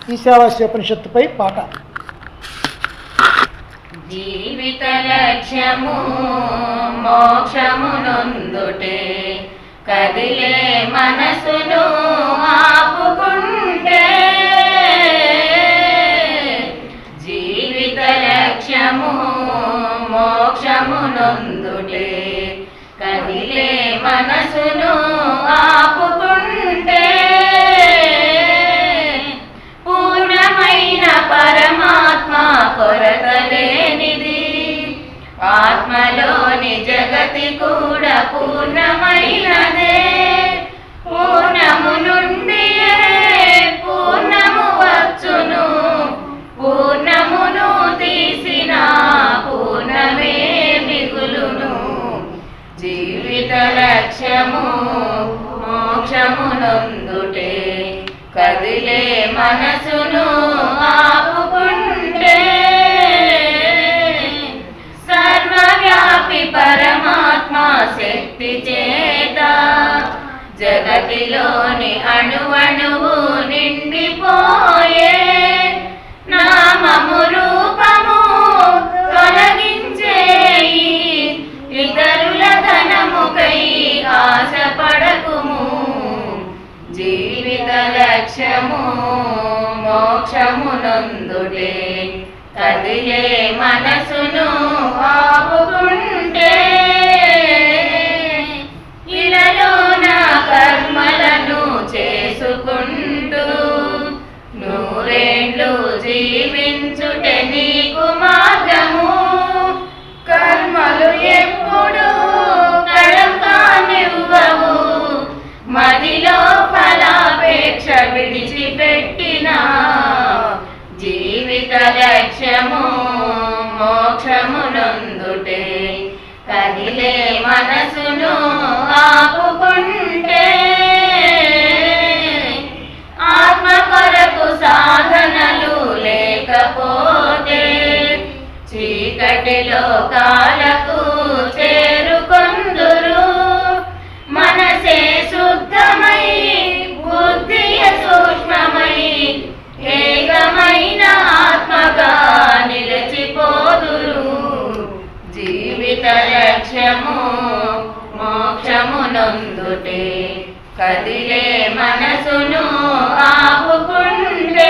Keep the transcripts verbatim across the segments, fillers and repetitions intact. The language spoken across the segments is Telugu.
ఈశావాస్యోపనిషత్తుపై పాట. జీవిత లక్ష్యము మోక్షమునందుటే కదిలే మనసును ఆపుకుంటే, జీవిత లక్ష్యము మోక్షమునందుటే కదిలే మనసును ఆపుకుంటే, పూర్ణమైన పరమాత్మ కొరత లేనిది, ఆత్మలోని జగతి కూడా పూర్ణమైనదే. పూర్ణము నుండి పూర్ణము వచ్చును, పూర్ణమును తీసిన పూర్ణమే మిగులును. జీవిత లక్ష్యము మోక్షమునందుటే కదిలే మనసును ఆపుకుంటే, సర్వవ్యాపి పరమాత్మ శక్తి చేత జగతిలోని అణువణువు నిండిపోయే, నామము రూపము తొలగించేయి, ఇతరుల ధనముకై ఆశపడకుము. జీవిత లక్ష్యము మోక్షమునందుటే కదిలే మనసును ఆపుకుంటే, ఇలలోన కర్మలను చేసుకుంటూ నూరేండ్లు జీవించుటే నీకు మార్గము. కర్మలు ఎప్పుడు కళంకానివ్వవు, మదిలో ఫలాపేక్ష విడిచిపెట్టిన, జీవిత లక్ష్యము మోక్షమునందుటే కదిలే మనసును ఆపుకుంటే, ఆత్మ కొరకు సాధనలు లేకపోతే చీకటిలో కాలకు చేరుకొందురు. మనసే శుద్ధమై బుద్ధియ సూక్ష్మమై ఏకమైన ఆత్మగా నిలిచిపోదురు. జీవిత లక్ష్యము మోక్షమునందుటే కదిలే మనసును ఆపుకుంటే,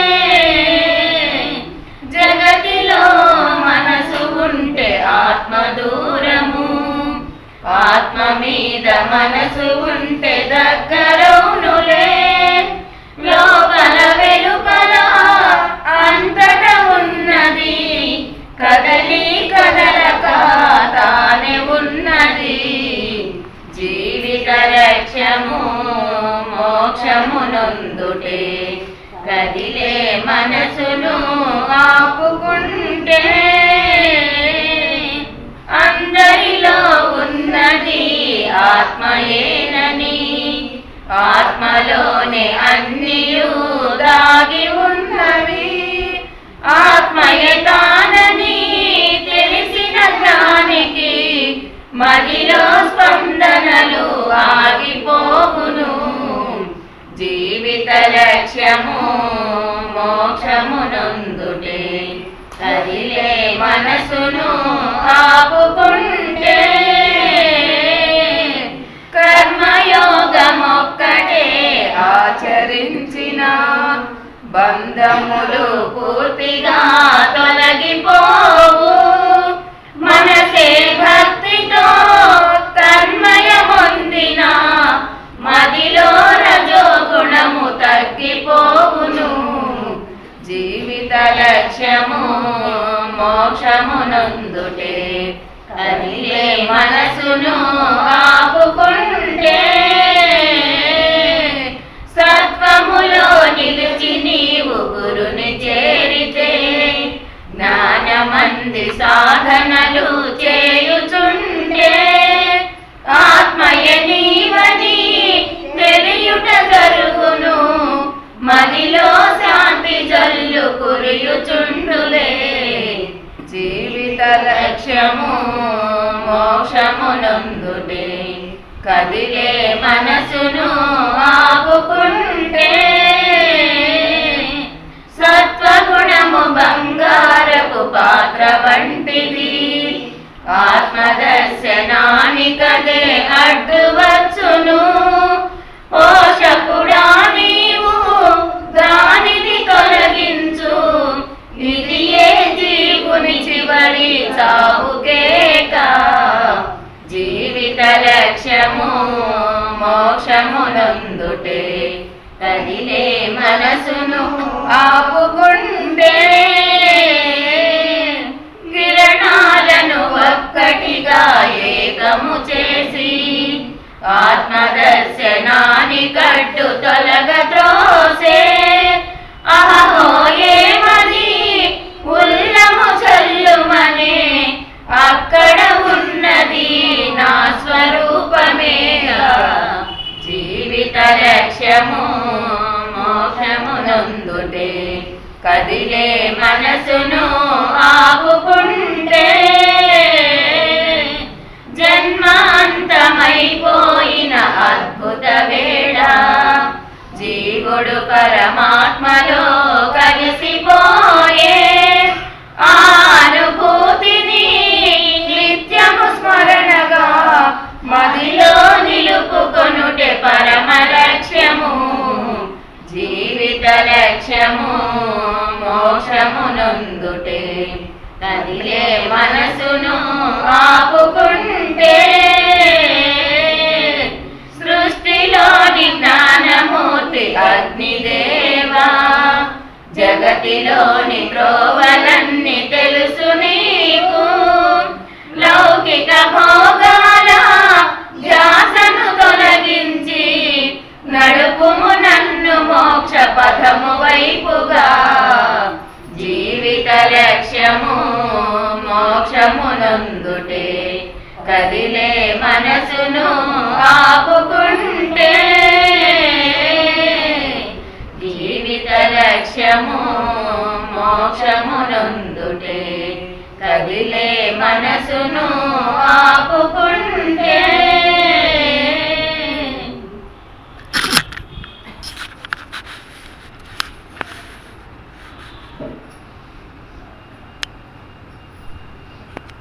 జగతిలో మనసు ఉంటే ఆత్మ దూరము, ఆత్మ మీద మనసు ఉంటే దగ్గరవునులే. లోపల వెలుపల అంతట ఉన్నది, కదలి కదలక తానే ఉన్నది. జీవిత లక్ష్యము మోక్షమునందుటే కదిలే మనసును ఆపుకుంటే, అందరిలో ఉన్నది ఆత్మయేనని, ఆత్మలోనే అన్నియు దాగి ఉన్నవి. ఆత్మయే తానని తెలిసిన జ్ఞానికి మదిలో స్పందనలు ఆగిపోవును. జీవిత లక్ష్యము మోక్షమునందుటే కదిలే మనసును ఆపుకుంటే, కర్మయోగమొక్కటే ఆచరించిన బంధములు పూర్తిగా తొలగిపోవు. మనసే భక్తితో తన్మయమొందిన మదిలో రజోగుణము తగ్గిపోవును. జీవిత లక్ష్యము మోక్షమునందుటే కదిలే మనసును ఆపుకుంటే, సత్వములో నిలిచి నీవు గురుని చేరితే జ్ఞానమంది సాధనలు చేయుచుంటే, ఆత్మయ నీవని తెలియుట జరుగును, మదిలో శాంతి జల్లు కురియుచుండులే. జీవిత లక్ష్యము మోక్షమునందుటే కదిలే మనసును ఆపుకుంటే, కదిలే మనసును ఆపుకుంటే కిరణాలను ఒక్కటిగా ఏకము చేసి ఆత్మదర్శనాన్ని కట్టు తొలగ త్రోసే అహో ఏమది ఉల్లము చల్లుమనే అక్కడ ఉన్నది నా స్వరూపమేగా జీవిత లక్ష్యము మోక్షమునందుటే కదిలే మనసును ఆపుకుంటే జన్మాంతమైపోయిన అద్భుత వేళ జీవుడు పరమాత్మలో కలిసిపోయే ఆ అనుభూతిని నిత్యము స్మరణగా మదిలో నిలుపుకొనుటే పరమ లక్ష్యము జీవిత లక్ష్యము మోక్షమునందుటే కదిలే మనసును ఆపుకుంటే సృష్టిలోని జ్ఞానమూర్తి అగ్నిదేవా జగతిలోని త్రోవలన్నీ తెలుసు నీకు లౌకిక భోగాల ధ్యాసను తొలగించి నడుపుము నన్ను మోక్ష పథము వైపుగా జీవిత లక్ష్యము మోక్షమునందుటే కదిలే మనసును ఆపుకుంటే జీవిత లక్ష్యము మోక్షమునందుటే కదిలే మనసును ఆపుకుంటే